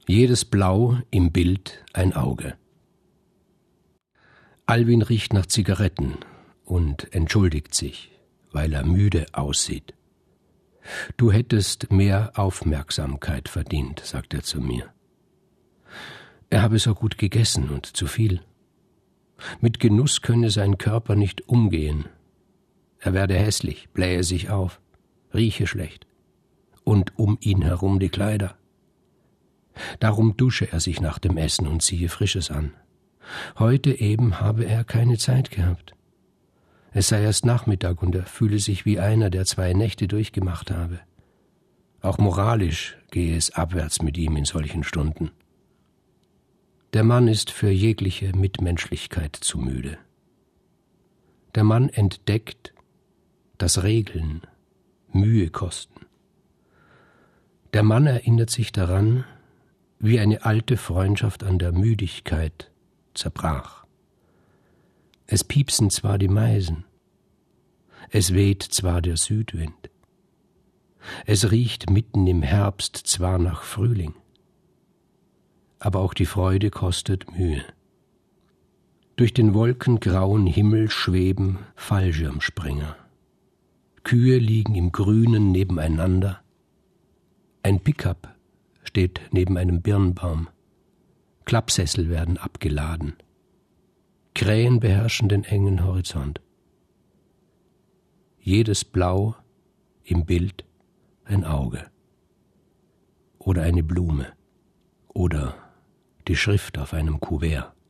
Jedes Blau im Bild ein Auge. Alwin riecht nach Zigaretten und entschuldigt sich, weil er müde aussieht. »Du hättest mehr Aufmerksamkeit verdient«, sagt er zu mir. Er habe so gut gegessen und zu viel. Mit Genuss könne sein Körper nicht umgehen. Er werde hässlich, blähe sich auf, rieche schlecht. Und um ihn herum die Kleider. Darum dusche er sich nach dem Essen und ziehe Frisches an. Heute eben habe er keine Zeit gehabt. Es sei erst Nachmittag und er fühle sich wie einer, der 2 Nächte durchgemacht habe. Auch moralisch gehe es abwärts mit ihm in solchen Stunden. Der Mann ist für jegliche Mitmenschlichkeit zu müde. Der Mann entdeckt, dass Regeln Mühe kosten. Der Mann erinnert sich daran, wie eine alte Freundschaft an der Müdigkeit zerbrach. Es piepsen zwar die Meisen, es weht zwar der Südwind, es riecht mitten im Herbst zwar nach Frühling, aber auch die Freude kostet Mühe. Durch den wolkengrauen Himmel schweben Fallschirmspringer. Kühe liegen im Grünen nebeneinander. Ein Pickup steht neben einem Birnbaum. Klappsessel werden abgeladen. Krähen beherrschen den engen Horizont. Jedes Blau im Bild ein Auge. Oder eine Blume. Oder die Schrift auf einem Kuvert.